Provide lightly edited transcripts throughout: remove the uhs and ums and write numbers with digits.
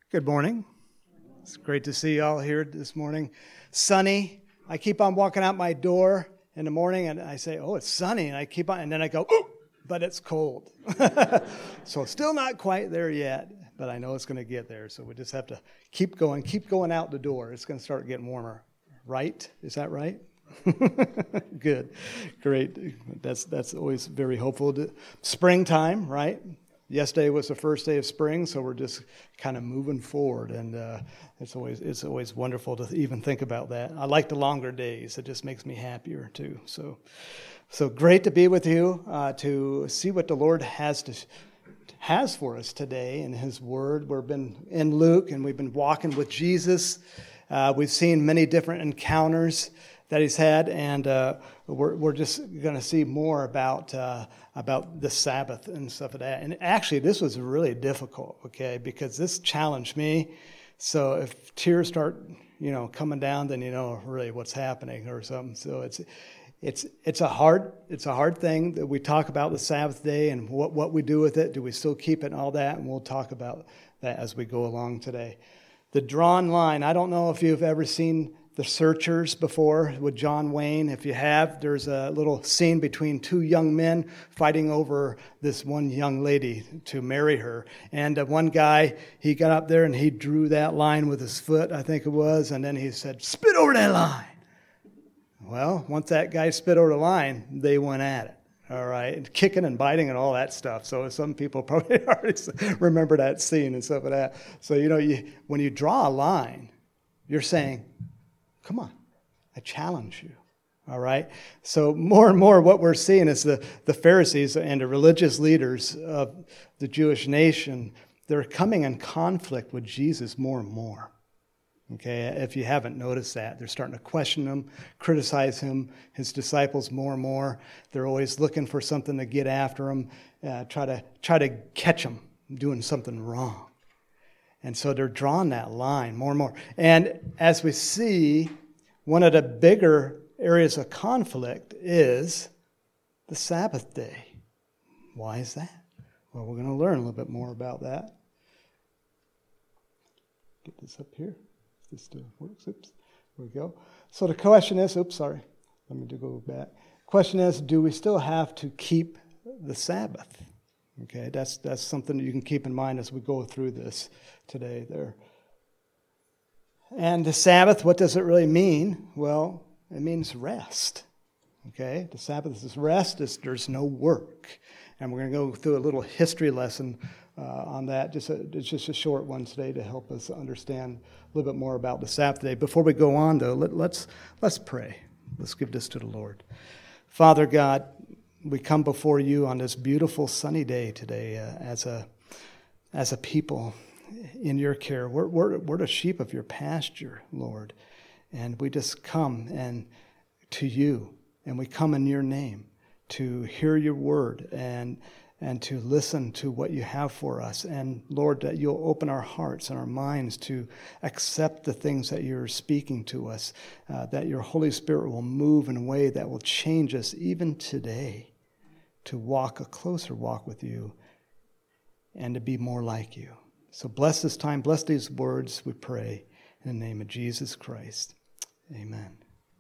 Good morning. It's great to see you all here this morning. Sunny. I keep on walking out my door in the morning and I say, oh, it's sunny. And I keep on, and then I go, oh, but it's cold. So it's still not quite there yet, but I know it's going to get there. So we just have to keep going out the door. It's going to start getting warmer. Right? Is that right? Good. Great. That's always very hopeful. Springtime, right? Yesterday was the first day of spring, so we're just kind of moving forward, and it's always wonderful to even think about that. I like the longer days; it just makes me happier too. So great to be with you to see what the Lord has for us today in His Word. We've been in Luke, and we've been walking with Jesus. We've seen many different encounters that He's had, and we're just going to see more about the Sabbath and stuff like that. And actually, this was really difficult, okay, because this challenged me. So if tears start, coming down, then you know really what's happening or something. So it's a hard thing that we talk about the Sabbath day and what we do with it. Do we still keep it and all that? And we'll talk about that as we go along today. The drawn line. I don't know if you've ever seen The Searchers before with John Wayne. If you have, there's a little scene between two young men fighting over this one young lady to marry her. And one guy, he got up there and he drew that line with his foot, I think it was, and then he said, "Spit over that line." Well, once that guy spit over the line, they went at it. All right, and kicking and biting and all that stuff. So some people probably already remember that scene and stuff like that. So, when you draw a line, you're saying, come on, I challenge you, all right? So more and more what we're seeing is the Pharisees and the religious leaders of the Jewish nation, they're coming in conflict with Jesus more and more, okay? If you haven't noticed that, they're starting to question him, criticize him, his disciples more and more. They're always looking for something to get after him, try to catch him doing something wrong. And so they're drawing that line more and more. And as we see, one of the bigger areas of conflict is the Sabbath day. Why is that? Well, we're going to learn a little bit more about that. Get this up here. This still works. Oops. There we go. So the question is, let me go back. Question is, do we still have to keep the Sabbath? Okay, that's something that you can keep in mind as we go through this today there. And the Sabbath, what does it really mean? Well, it means rest. Okay, the Sabbath is rest. There's no work. And we're going to go through a little history lesson on that. It's just a short one today to help us understand a little bit more about the Sabbath day. Before we go on, though, let's pray. Let's give this to the Lord. Father God, we come before you on this beautiful sunny day today as a people in your care. We're the sheep of your pasture, Lord, and we just come to you, and we come in your name to hear your word and to listen to what you have for us. And Lord, that you'll open our hearts and our minds to accept the things that you're speaking to us, that your Holy Spirit will move in a way that will change us even today to walk a closer walk with you and to be more like you. So bless this time, bless these words, we pray, in the name of Jesus Christ. Amen.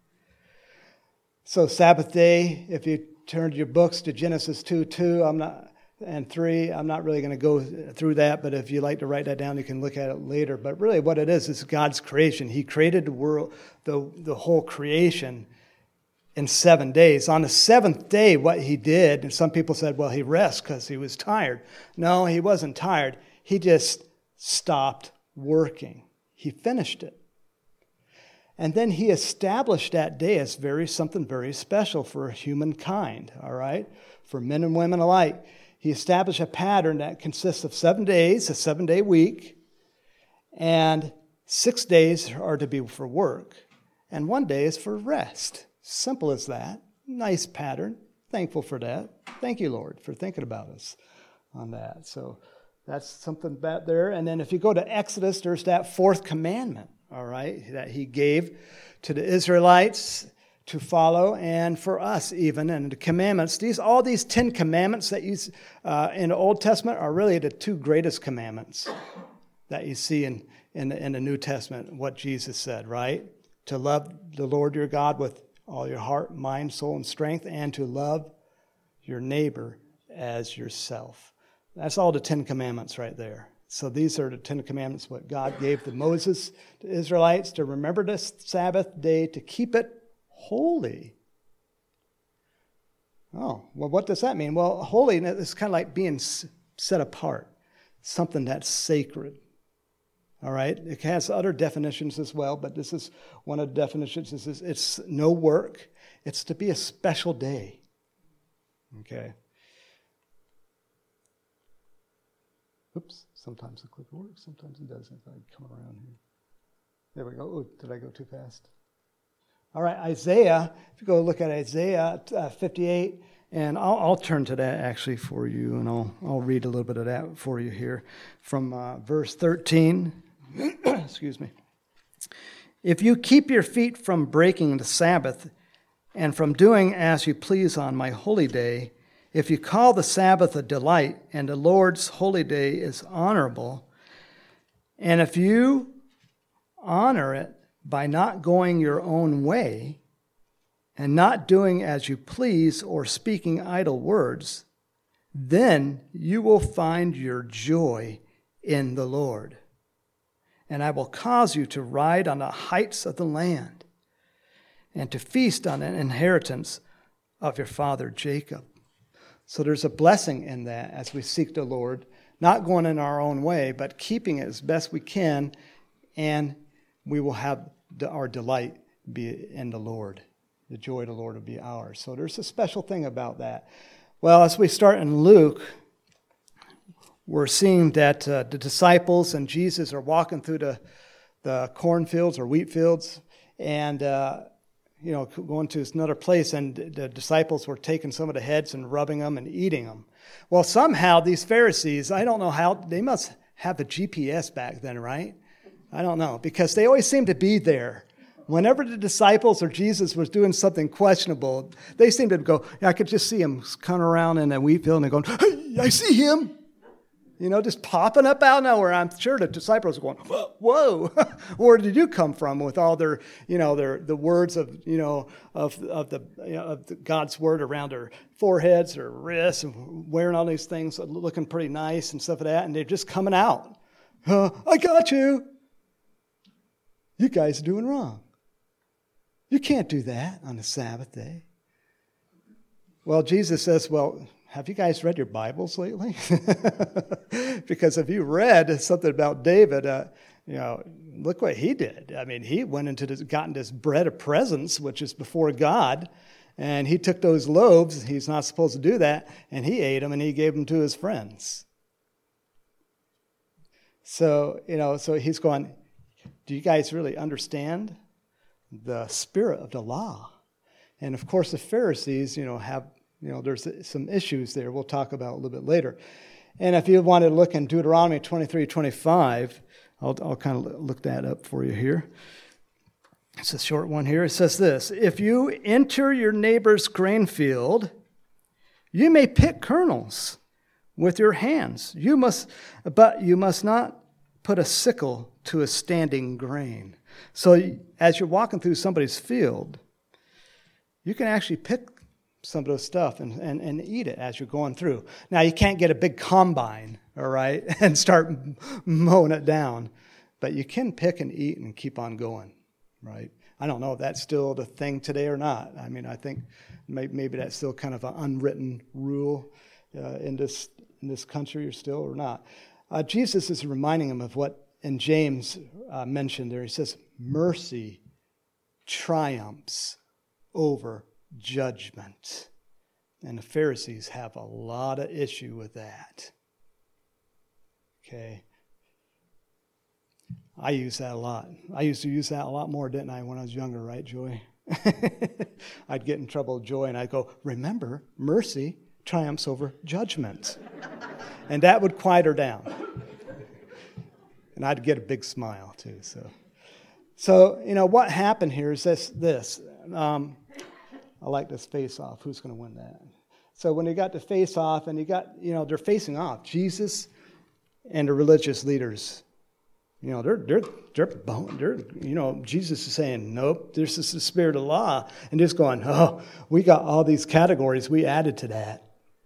So Sabbath day, if you turn your books to Genesis 2:2 and 3, I'm not really going to go through that, but if you like to write that down, you can look at it later. But really what it is God's creation. He created the world, the whole creation in 7 days. On the seventh day, what he did, and some people said, well, he rests because he was tired. No, he wasn't tired. He just stopped working. He finished it. And then he established that day as something very special for humankind, all right? For men and women alike. He established a pattern that consists of 7 days, a 7-day week, and 6 days are to be for work, and 1 day is for rest. Simple as that. Nice pattern. Thankful for that. Thank you, Lord, for thinking about us on that. So that's something back there. And then if you go to Exodus, there's that fourth commandment, all right, that he gave to the Israelites to follow, and for us even. And the commandments, all these 10 commandments that you in the Old Testament are really the two greatest commandments. that you see in the New Testament, what Jesus said, right? To love the Lord your God with all your heart, mind, soul, and strength, and to love your neighbor as yourself. That's all the 10 Commandments right there. So these are the 10 Commandments, what God gave to Moses, to Israelites, to remember this Sabbath day, to keep it holy. Oh, well, what does that mean? Well, holiness is kind of like being set apart, something that's sacred. All right? It has other definitions as well, but this is one of the definitions. It's no work. It's to be a special day. Okay? Oops, sometimes the clicker works, sometimes it doesn't. I come around here. There we go. Oh, did I go too fast? All right, Isaiah, if you go look at Isaiah 58, and I'll turn to that actually for you, and I'll read a little bit of that for you here from verse 13. Excuse me. If you keep your feet from breaking the Sabbath and from doing as you please on my holy day, if you call the Sabbath a delight and the Lord's holy day is honorable, and if you honor it by not going your own way and not doing as you please or speaking idle words, then you will find your joy in the Lord. And I will cause you to ride on the heights of the land and to feast on an inheritance of your father Jacob. So there's a blessing in that as we seek the Lord, not going in our own way, but keeping it as best we can, and we will have our delight be in the Lord. The joy of the Lord will be ours. So there's a special thing about that. Well, as we start in Luke, we're seeing that the disciples and Jesus are walking through the cornfields or wheat fields, and going to another place, and the disciples were taking some of the heads and rubbing them and eating them. Well, somehow these Pharisees, I don't know how, they must have a GPS back then, right? I don't know, because they always seem to be there. Whenever the disciples or Jesus was doing something questionable, they seemed to go, I could just see him coming around in a wheat field and going, hey, I see him. Just popping up out of nowhere. I'm sure the disciples were going, whoa, where did you come from with all their, the words of God's word around their foreheads or wrists, and wearing all these things, looking pretty nice and stuff like that, and they're just coming out. I got you. You guys are doing wrong. You can't do that on the Sabbath day. Well, Jesus says, have you guys read your Bibles lately? Because if you read something about David, look what he did. I mean, he went gotten this bread of presence, which is before God, and he took those loaves. He's not supposed to do that, and he ate them, and he gave them to his friends. So, so he's going, do you guys really understand the spirit of the law? And of course, the Pharisees, have, there's some issues there we'll talk about a little bit later. And if you want to look in Deuteronomy 23:25, I'll kind of look that up for you here. It's a short one here. It says this: if you enter your neighbor's grain field, you may pick kernels with your hands. But you must not put a sickle to a standing grain. So as you're walking through somebody's field, you can actually pick some of those stuff and eat it as you're going through. Now, you can't get a big combine, all right, and start mowing it down, but you can pick and eat and keep on going, right? I don't know if that's still the thing today or not. I mean, I think maybe that's still kind of an unwritten rule in this country or still or not. Jesus is reminding them of what in James mentioned there. He says, mercy triumphs over judgment. And the Pharisees have a lot of issue with that. Okay. I use that a lot. I used to use that a lot more, didn't I, when I was younger, right, Joy? I'd get in trouble with Joy, and I'd go, remember, mercy triumphs over judgment. And that would quiet her down. And I'd get a big smile, too. So what happened here is this. I like this face-off. Who's going to win that? So when they got the face-off, and they're facing off, Jesus and the religious leaders Jesus is saying, nope, this is the spirit of law. And just going, oh, we got all these categories we added to that.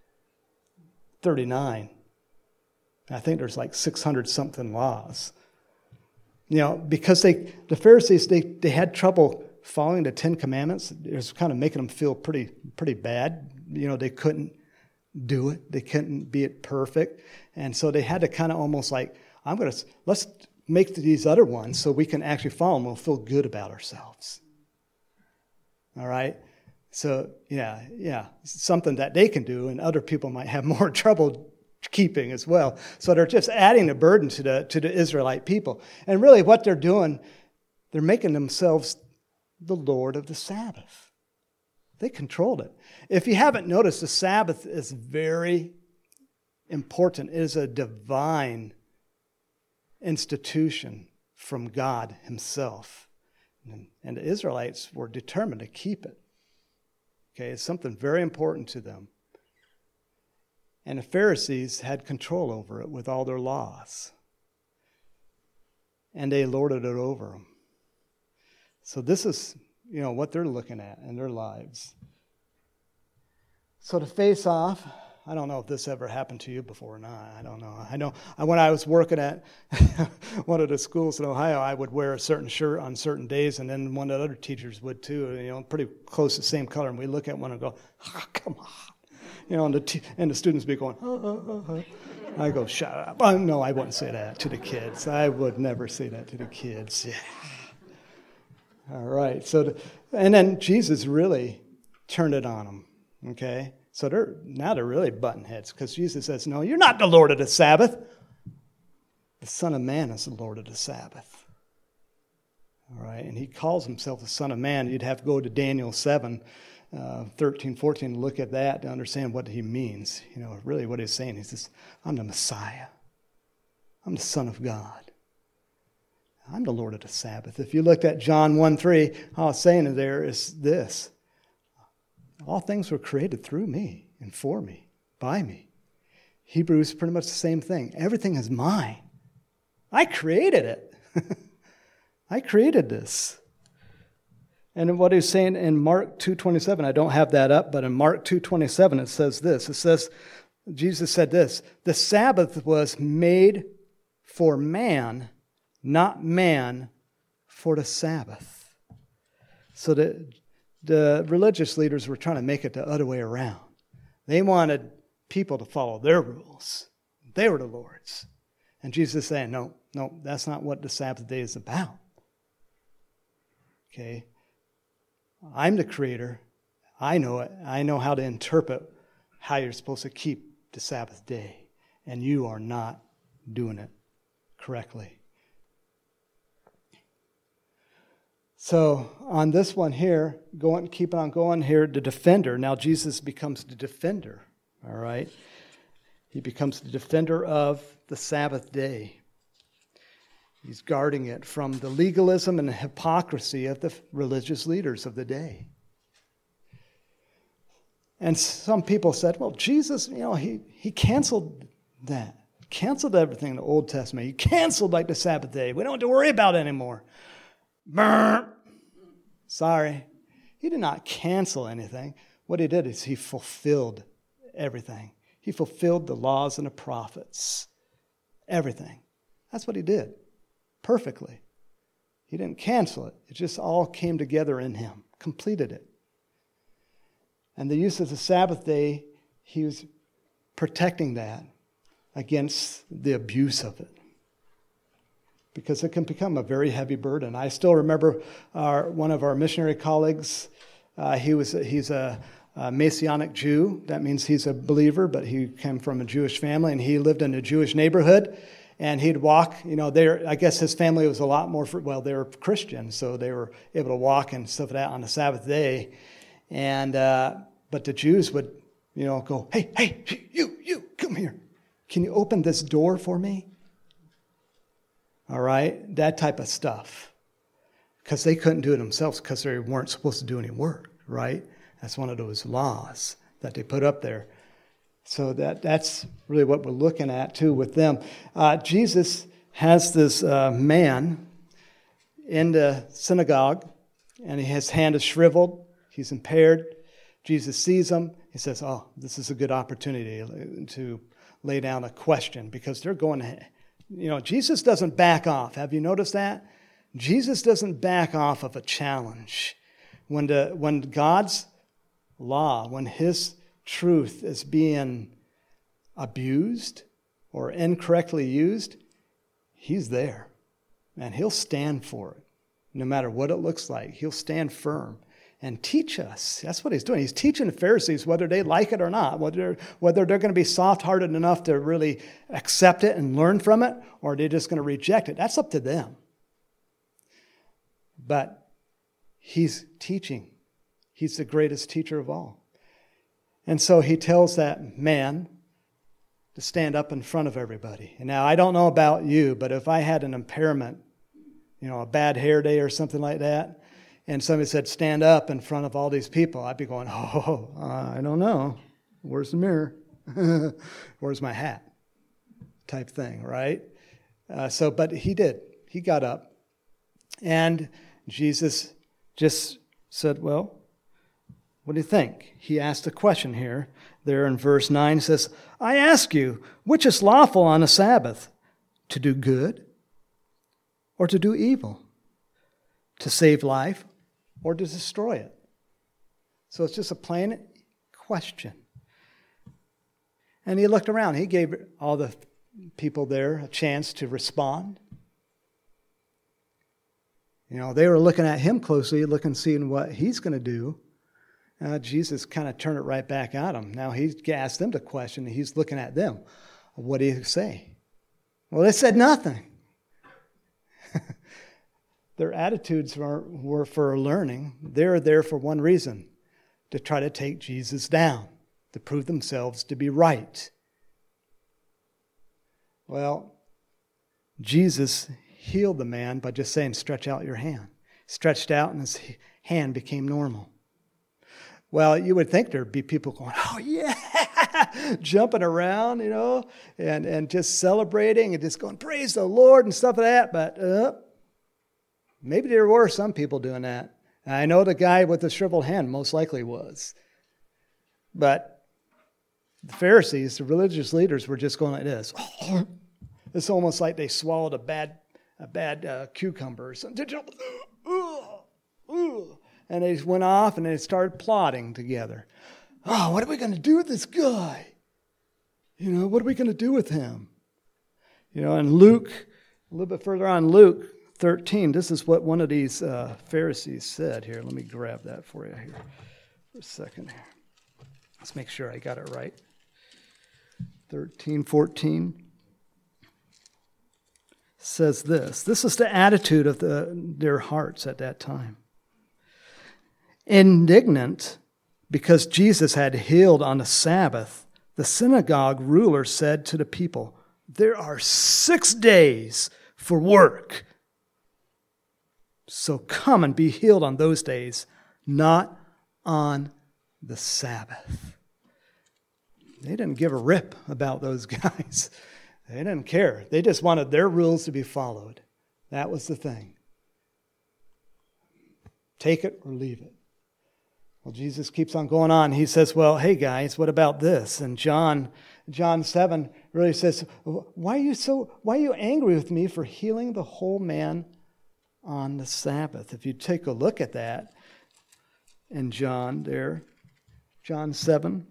39. I think there's like 600 something laws. Because the Pharisees, they had trouble following the 10 Commandments. It was kind of making them feel pretty bad. They couldn't do it. They couldn't be it perfect. And so they had to kind of almost like, let's make these other ones so we can actually follow them. We'll feel good about ourselves. All right? So, yeah, something that they can do and other people might have more trouble keeping as well. So they're just adding a burden to the Israelite people. And really what they're doing, they're making themselves the Lord of the Sabbath. They controlled it. If you haven't noticed, the Sabbath is very important. It is a divine institution from God himself. And the Israelites were determined to keep it. Okay, it's something very important to them. And the Pharisees had control over it with all their laws. And they lorded it over them. So this is, what they're looking at in their lives. So to face off, I don't know if this ever happened to you before or not. I don't know. I know when I was working at one of the schools in Ohio, I would wear a certain shirt on certain days, and then one of the other teachers would too, pretty close to the same color. And we look at one and go, oh, come on. And the students be going, oh. I go, shut up. Oh, no, I wouldn't say that to the kids. I would never say that to the kids. Yeah. All right. And then Jesus really turned it on them. Okay. So they're really butting heads because Jesus says, no, you're not the Lord of the Sabbath. The Son of Man is the Lord of the Sabbath. All right. And he calls himself the Son of Man. You'd have to go to Daniel 7. 13, 14, look at that to understand what he means. Really what he's saying. He says, I'm the Messiah. I'm the Son of God. I'm the Lord of the Sabbath. If you looked at John 1:3, all it's saying there is this. All things were created through me and for me, by me. Hebrews pretty much the same thing. Everything is mine. I created it. I created this. And what he's saying in Mark 2:27, I don't have that up, but in Mark 2:27 it says this. It says, Jesus said this, the Sabbath was made for man, not man for the Sabbath. So the religious leaders were trying to make it the other way around. They wanted people to follow their rules. They were the Lord's. And Jesus is saying, no, that's not what the Sabbath day is about. Okay? I'm the creator. I know it. I know how to interpret how you're supposed to keep the Sabbath day. And you are not doing it correctly. So on this one here, keep on going here, the defender. Now Jesus becomes the defender. All right? He becomes the defender of the Sabbath day. He's guarding it from the legalism and the hypocrisy of the religious leaders of the day. And some people said, well, Jesus, he canceled that. Canceled everything in the Old Testament. He canceled the Sabbath day. We don't have to worry about it anymore. Brr. Sorry. He did not cancel anything. What he did is he fulfilled everything. He fulfilled the laws and the prophets. Everything. That's what he did. Perfectly. He didn't cancel it. It just all came together in him. Completed it. And the use of the Sabbath day, he was protecting that against the abuse of it. Because it can become a very heavy burden. I still remember one of our missionary colleagues. He's a Messianic Jew. That means he's a believer, but he came from a Jewish family, and he lived in a Jewish neighborhood. And he'd walk, I guess his family was a lot more, they were Christians, so they were able to walk and stuff like that on the Sabbath day. And, but the Jews would, go, hey, you, come here. Can you open this door for me? All right, that type of stuff. Because they couldn't do it themselves because they weren't supposed to do any work, right? That's one of those laws that they put up there. So that's really what we're looking at, too, with them. Jesus has this man in the synagogue, and his hand is shriveled. He's impaired. Jesus sees him. He says, oh, this is a good opportunity to lay down a question, because they're going to, Jesus doesn't back off. Have you noticed that? Jesus doesn't back off of a challenge. When God's law, when his truth is being abused or incorrectly used, he's there. And he'll stand for it. No matter what it looks like, he'll stand firm and teach us. That's what he's doing. He's teaching the Pharisees whether they like it or not, whether they're going to be soft-hearted enough to really accept it and learn from it, or they're just going to reject it. That's up to them. But he's teaching. He's the greatest teacher of all. And so he tells that man to stand up in front of everybody. And now, I don't know about you, but if I had an impairment, a bad hair day or something like that, and somebody said, stand up in front of all these people, I'd be going, I don't know. Where's the mirror? Where's my hat? Type thing, right? But he did. He got up. And Jesus just said, well, what do you think? He asked a question here. There in verse 9 says, I ask you, which is lawful on a Sabbath, to do good or to do evil, to save life or to destroy it? So it's just a plain question. And he looked around. He gave all the people there a chance to respond. They were looking at him closely, seeing what he's going to do. Jesus kind of turned it right back at him. Now he asked them to question, and he's looking at them. What do you say? Well, they said nothing. Their attitudes were for learning. They're there for one reason, to try to take Jesus down, to prove themselves to be right. Well, Jesus healed the man by just saying, stretch out your hand. Stretched out, and his hand became normal. Well, you would think there'd be people going, oh yeah, jumping around, and just celebrating and just going, praise the Lord and stuff like that. But maybe there were some people doing that. I know the guy with the shriveled hand most likely was. But the Pharisees, the religious leaders, were just going like this. It's almost like they swallowed a bad cucumber or something. And they just went off and they started plotting together. Oh, what are we going to do with this guy? What are we going to do with him? And Luke, a little bit further on, Luke 13, this is what one of these Pharisees said here. Let me grab that for you here for a second here. Let's make sure I got it right. 13:14 says this. This is the attitude of their hearts at that time. Indignant because Jesus had healed on the Sabbath, the synagogue ruler said to the people, there are 6 days for work. So come and be healed on those days, not on the Sabbath. They didn't give a rip about those guys. They didn't care. They just wanted their rules to be followed. That was the thing. Take it or leave it. Well, Jesus keeps on going on. He says, well, hey guys, what about this? And John 7 really says, why are you angry with me for healing the whole man on the Sabbath? If you take a look at that in John 7.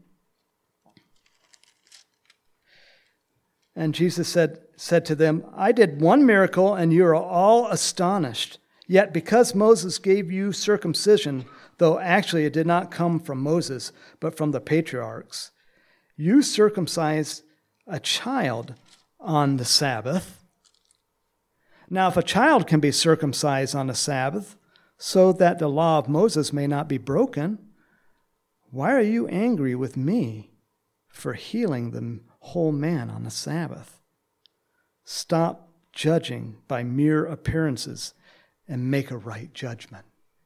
And Jesus said to them, I did one miracle and you are all astonished. Yet because Moses gave you circumcision, though actually it did not come from Moses, but from the patriarchs, you circumcised a child on the Sabbath. Now, if a child can be circumcised on the Sabbath, so that the law of Moses may not be broken, why are you angry with me for healing the whole man on the Sabbath? Stop judging by mere appearances and make a right judgment.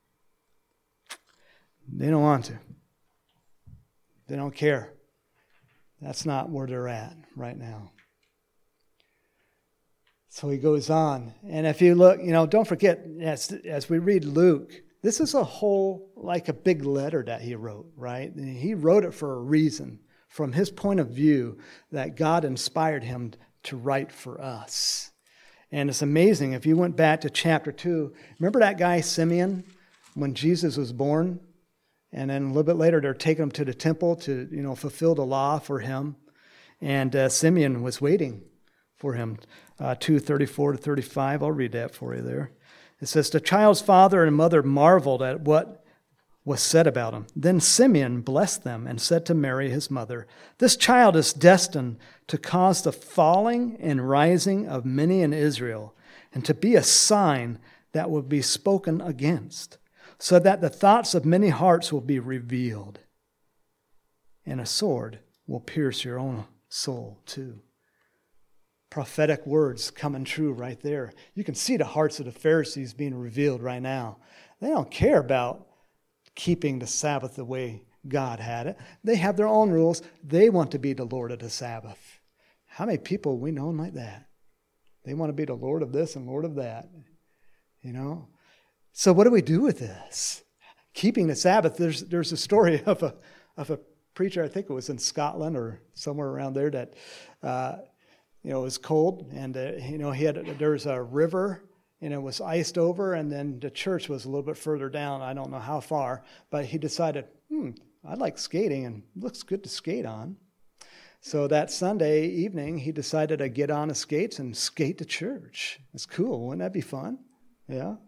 They don't want to. They don't care. That's not where they're at right now. So he goes on. And if you look, don't forget, as we read Luke, this is like a big letter that he wrote, right? And he wrote it for a reason, from his point of view, that God inspired him to write for us. And it's amazing. If you went back to chapter 2, remember that guy Simeon when Jesus was born? And then a little bit later, they're taking him to the temple to, fulfill the law for him. And Simeon was waiting for him. 2:34-35. I'll read that for you there. It says, the child's father and mother marveled at what was said about him. Then Simeon blessed them and said to Mary, his mother, this child is destined to cause the falling and rising of many in Israel, and to be a sign that will be spoken against, so that the thoughts of many hearts will be revealed, and a sword will pierce your own soul too. Prophetic words coming true right there. You can see the hearts of the Pharisees being revealed right now. They don't care about keeping the Sabbath the way God had it. They have their own rules. They want to be the Lord of the Sabbath. How many people we know like that? They want to be the Lord of this and Lord of that. So what do we do with this? Keeping the Sabbath. There's a story of a preacher, I think it was in Scotland or somewhere around there, that it was cold, and there was a river, and it was iced over, and then the church was a little bit further down. I don't know how far, but he decided, I like skating, and it looks good to skate on. So that Sunday evening, he decided to get on his skates and skate to church. It's cool. Wouldn't that be fun? Yeah.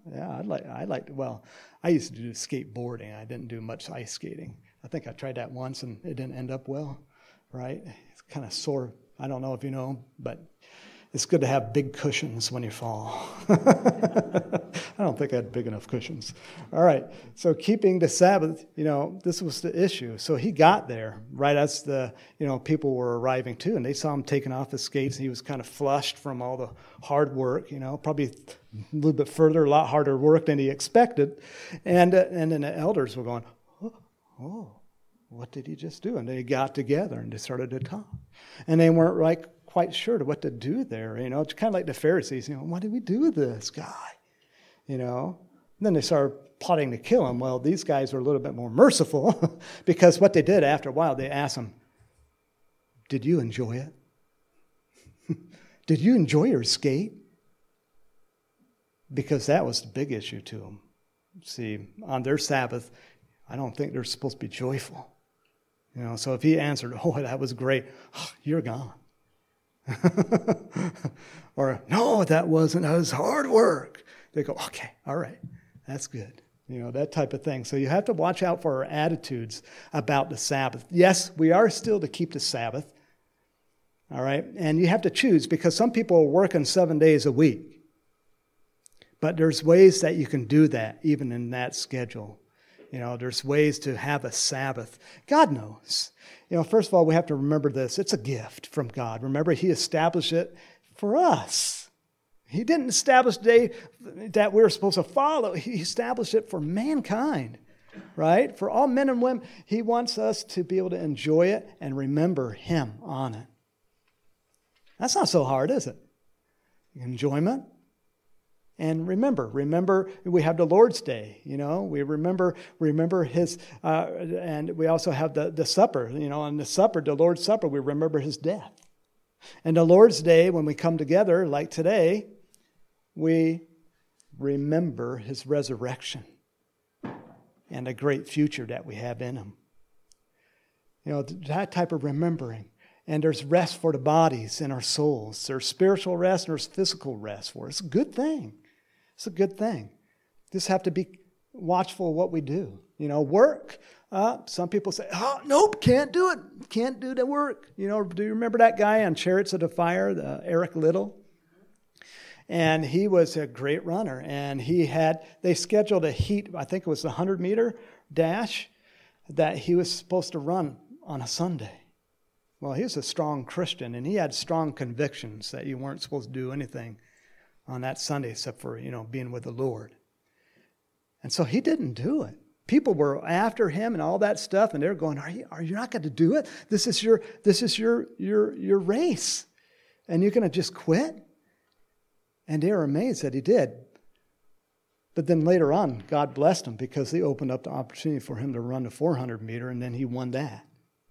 I used to do skateboarding. I didn't do much ice skating. I think I tried that once, and it didn't end up well, right? It's kind of sore. I don't know if you know, but it's good to have big cushions when you fall. I don't think I had big enough cushions. All right, so keeping the Sabbath, this was the issue. So he got there right as the, people were arriving too, and they saw him taking off his skates, and he was kind of flushed from all the hard work, probably a little bit further, a lot harder work than he expected. And then the elders were going, oh. What did he just do? And they got together and they started to talk. And they weren't quite sure to what to do there. It's kind of like the Pharisees. What do we do with this guy? And then they started plotting to kill him. Well, these guys were a little bit more merciful because what they did after a while, they asked him, did you enjoy it? Did you enjoy your skate? Because that was the big issue to them. See, on their Sabbath, I don't think they're supposed to be joyful. So if he answered, oh, that was great, you're gone. Or, no, that wasn't. That was hard work. They go, okay, all right, that's good. That type of thing. So you have to watch out for our attitudes about the Sabbath. Yes, we are still to keep the Sabbath. All right. And you have to choose, because some people are working 7 days a week. But there's ways that you can do that, even in that schedule. There's ways to have a Sabbath. God knows. First of all, we have to remember this. It's a gift from God. Remember, He established it for us. He didn't establish a day that we're supposed to follow. He established it for mankind, right? For all men and women. He wants us to be able to enjoy it and remember Him on it. That's not so hard, is it? Enjoyment. And remember, we have the Lord's Day, we remember His, and we also have the supper, on the supper, the Lord's Supper, we remember His death. And the Lord's Day, when we come together, like today, we remember His resurrection and the great future that we have in Him. That type of remembering. And there's rest for the bodies and our souls. There's spiritual rest and there's physical rest for us. It's a good thing. It's a good thing. Just have to be watchful of what we do. Work. Some people say, oh, nope, can't do it. Can't do the work. Do you remember that guy on Chariots of the Fire, Eric Liddell? And he was a great runner. And they scheduled a heat, I think it was a 100-meter dash, that he was supposed to run on a Sunday. Well, he was a strong Christian, and he had strong convictions that you weren't supposed to do anything on that Sunday except for, being with the Lord. And so he didn't do it. People were after him and all that stuff, and they're going, are you not going to do it? This is your race. And you're going to just quit? And they were amazed that he did. But then later on, God blessed him because he opened up the opportunity for him to run the 400 meter, and then he won that.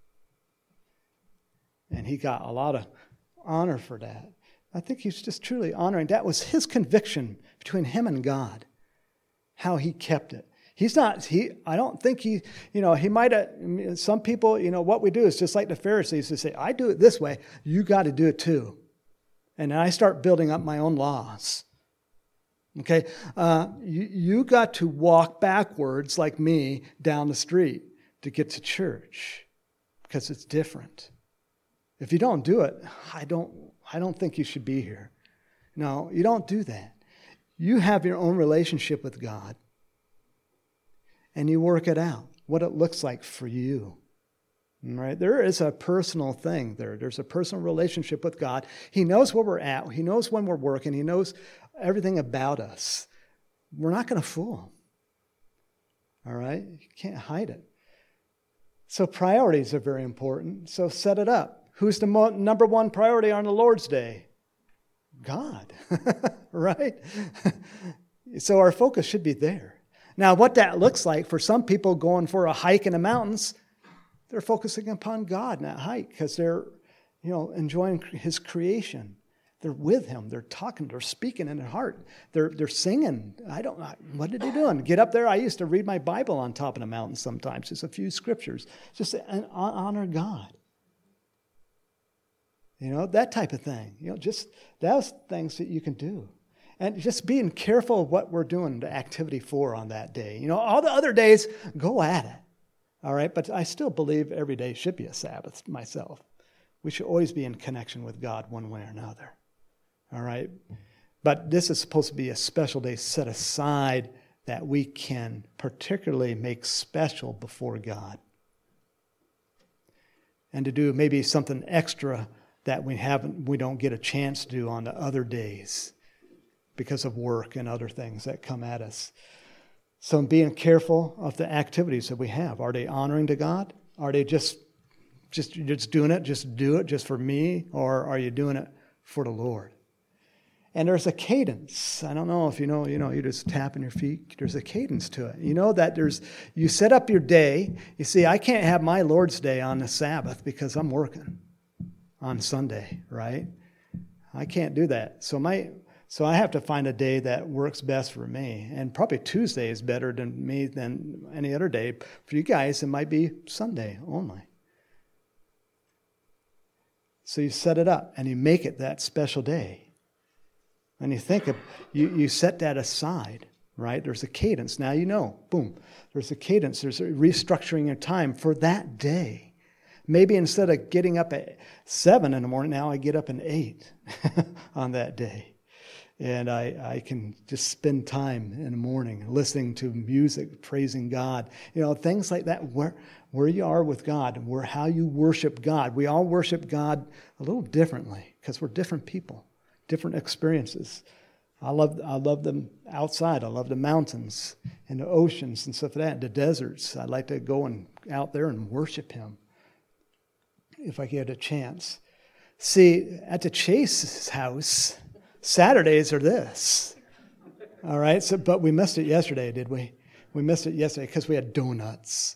And he got a lot of honor for that. I think he's just truly honoring. That was his conviction between him and God, how he kept it. I don't think he might have, some people, what we do is just like the Pharisees who say, I do it this way, you got to do it too. And then I start building up my own laws. Okay? You got to walk backwards like me down the street to get to church because it's different. If you don't do it, I don't think you should be here. No, you don't do that. You have your own relationship with God. And you work it out, what it looks like for you. Right? There is a personal thing there. There's a personal relationship with God. He knows where we're at. He knows when we're working. He knows everything about us. We're not going to fool him. All right? You can't hide it. So priorities are very important. So set it up. Who's the number one priority on the Lord's Day? God. Right? So our focus should be there. Now, what that looks like for some people going for a hike in the mountains, they're focusing upon God in that hike because they're, enjoying His creation. They're with Him. They're talking. They're speaking in their heart. They're singing. What are they doing? Get up there. I used to read my Bible on top of the mountain sometimes. Just a few scriptures. Just to honor God. That type of thing. Just those things that you can do. And just being careful of what we're doing the activity for on that day. All the other days, go at it. All right? But I still believe every day should be a Sabbath myself. We should always be in connection with God one way or another. All right? But this is supposed to be a special day set aside that we can particularly make special before God. And to do maybe something extra that we don't get a chance to do on the other days, because of work and other things that come at us. So being careful of the activities that we have. Are they honoring to God? Are they just doing it, just do it just for me? Or are you doing it for the Lord? And there's a cadence. I don't know if you're just tapping your feet. There's a cadence to it. That you set up your day. You see, I can't have my Lord's Day on the Sabbath because I'm working on Sunday, right? I can't do that. So I have to find a day that works best for me. And probably Tuesday is better than any other day. For you guys, it might be Sunday only. So you set it up and you make it that special day. And you think you set that aside, right? There's a cadence. Now boom. There's a cadence. There's a restructuring your time for that day. Maybe instead of getting up at 7 in the morning, now I get up at 8 on that day. And I can just spend time in the morning listening to music, praising God. Things like that, where you are with God, how you worship God. We all worship God a little differently because we're different people, different experiences. I love them outside. I love the mountains and the oceans and stuff like that, the deserts. I like to go out there and worship Him if I get a chance. See, at the Chase's house, Saturdays are this. All right? But we missed it yesterday, did we? We missed it yesterday because we had donuts.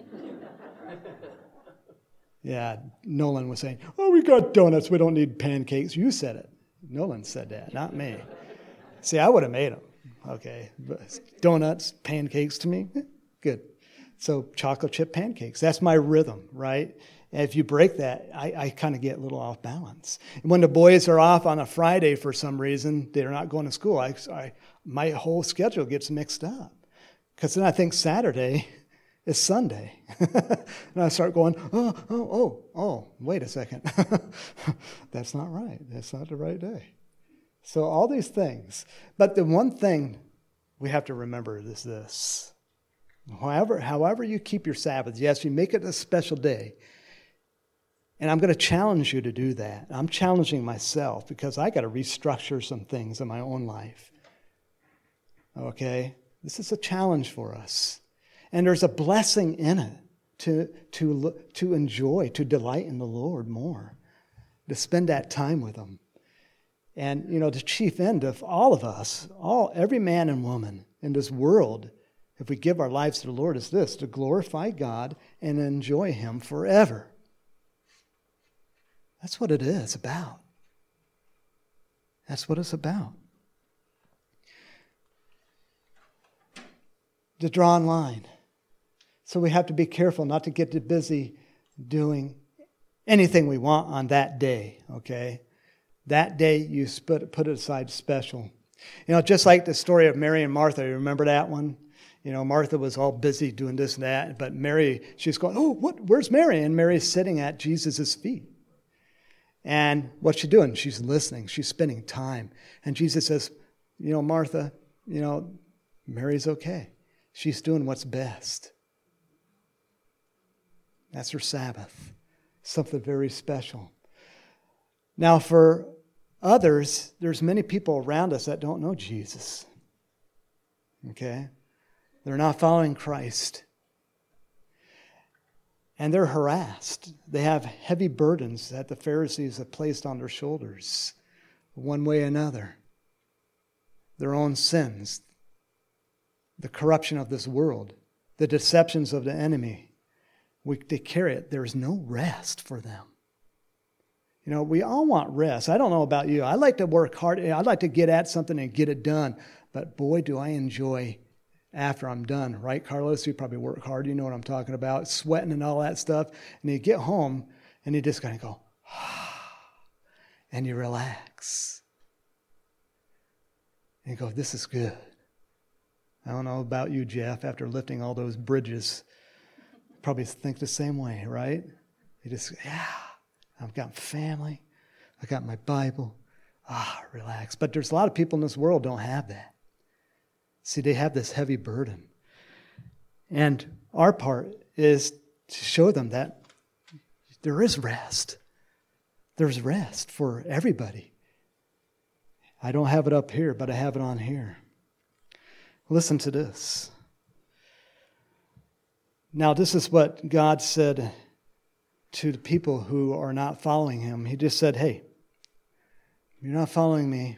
Yeah, Nolan was saying, we got donuts. We don't need pancakes. You said it. Nolan said that, not me. See, I would have made them. Okay. But donuts, pancakes to me, good. So chocolate chip pancakes. That's my rhythm, right? And if you break that, I kind of get a little off balance. And when the boys are off on a Friday for some reason, they're not going to school, my whole schedule gets mixed up. Because then I think Saturday is Sunday. And I start going, wait a second. That's not right. That's not the right day. So all these things. But the one thing we have to remember is this. However you keep your Sabbath, yes, you make it a special day. And I'm going to challenge you to do that. I'm challenging myself because I got to restructure some things in my own life. Okay? This is a challenge for us. And there's a blessing in it to enjoy, to delight in the Lord more, to spend that time with Him. And, the chief end of all of us, every man and woman in this world, if we give our lives to the Lord, is this: to glorify God and enjoy Him forever. That's what it is about. That's what it's about. To draw in line. So we have to be careful not to get too busy doing anything we want on that day, okay? That day you put it aside special. Just like the story of Mary and Martha. You remember that one? Martha was all busy doing this and that, but Mary, she's going, oh, where's Mary? And Mary's sitting at Jesus' feet. And what's she doing? She's listening. She's spending time. And Jesus says, Martha, Mary's okay. She's doing what's best. That's her Sabbath. Something very special. Now, for others, there's many people around us that don't know Jesus. Okay? They're not following Christ. And they're harassed. They have heavy burdens that the Pharisees have placed on their shoulders, one way or another. Their own sins, the corruption of this world, the deceptions of the enemy. They carry it. There's no rest for them. We all want rest. I don't know about you. I like to work hard. I like to get at something and get it done. But boy, do I enjoy after I'm done. Right, Carlos? You probably work hard. You know what I'm talking about. Sweating and all that stuff. And you get home and you just kind of go, and you relax. And you go, this is good. I don't know about you, Jeff, after lifting all those bridges. Probably think the same way, right? You just, I've got family. I got my Bible. Relax. But there's a lot of people in this world don't have that. See, they have this heavy burden. And our part is to show them that there is rest. There's rest for everybody. I don't have it up here, but I have it on here. Listen to this. Now, this is what God said to the people who are not following Him. He just said, hey, you're not following me.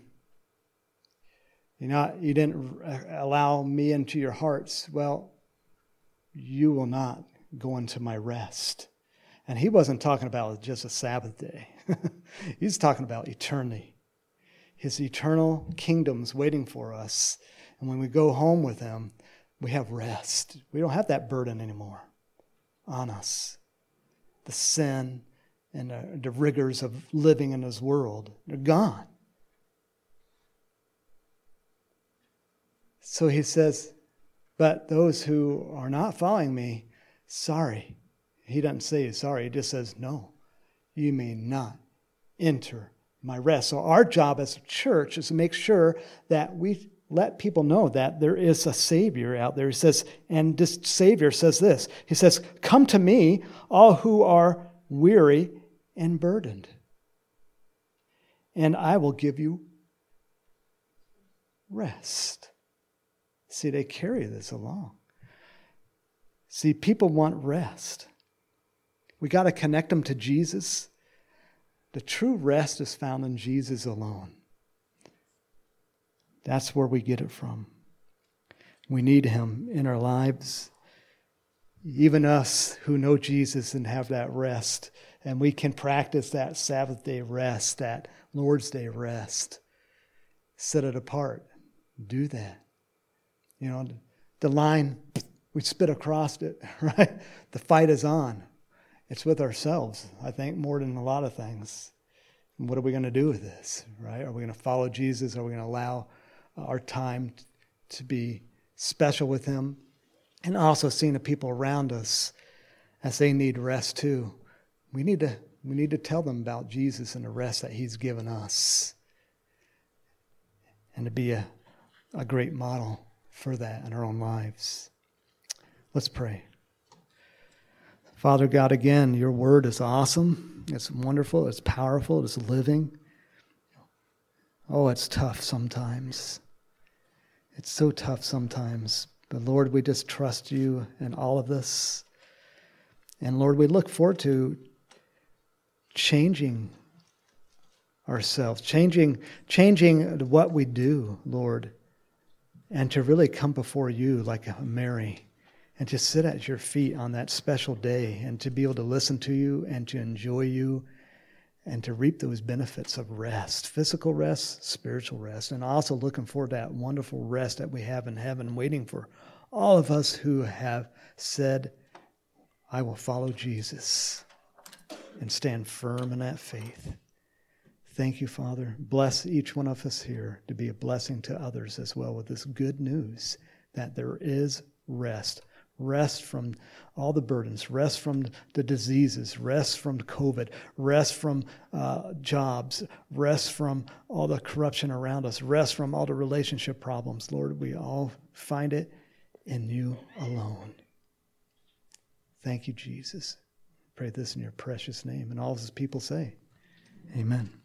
You didn't allow me into your hearts. Well, you will not go into my rest. And He wasn't talking about just a Sabbath day. He's talking about eternity. His eternal kingdom's waiting for us. And when we go home with Him, we have rest. We don't have that burden anymore on us. The sin and the rigors of living in this world, they're gone. So He says, but those who are not following me, sorry. He doesn't say sorry. He just says, no, you may not enter my rest. So our job as a church is to make sure that we let people know that there is a Savior out there. He says, and this Savior says this. He says, come to me, all who are weary and burdened, and I will give you rest. See, they carry this along. See, people want rest. We got to connect them to Jesus. The true rest is found in Jesus alone. That's where we get it from. We need Him in our lives. Even us who know Jesus and have that rest. And we can practice that Sabbath day rest, that Lord's Day rest. Set it apart. Do that. The line, we spit across it, right? The fight is on. It's with ourselves, I think, more than a lot of things. And what are we going to do with this, right? Are we going to follow Jesus? Are we going to allow our time to be special with Him? And also seeing the people around us as they need rest too. We need to tell them about Jesus and the rest that He's given us. And to be a great model for that in our own lives. Let's pray. Father God, again, your word is awesome. It's wonderful. It's powerful. It's living. Oh, it's tough sometimes. It's so tough sometimes. But Lord, we just trust you in all of this. And Lord, we look forward to changing ourselves, changing what we do, Lord, and to really come before you like a Mary and to sit at your feet on that special day and to be able to listen to you and to enjoy you and to reap those benefits of rest, physical rest, spiritual rest, and also looking forward to that wonderful rest that we have in heaven, waiting for all of us who have said, I will follow Jesus and stand firm in that faith. Thank you, Father. Bless each one of us here to be a blessing to others as well with this good news that there is rest. Rest from all the burdens, rest from the diseases, rest from COVID, rest from jobs, rest from all the corruption around us, rest from all the relationship problems. Lord, we all find it in you alone. Thank you, Jesus. Pray this in your precious name. And all his people say, amen.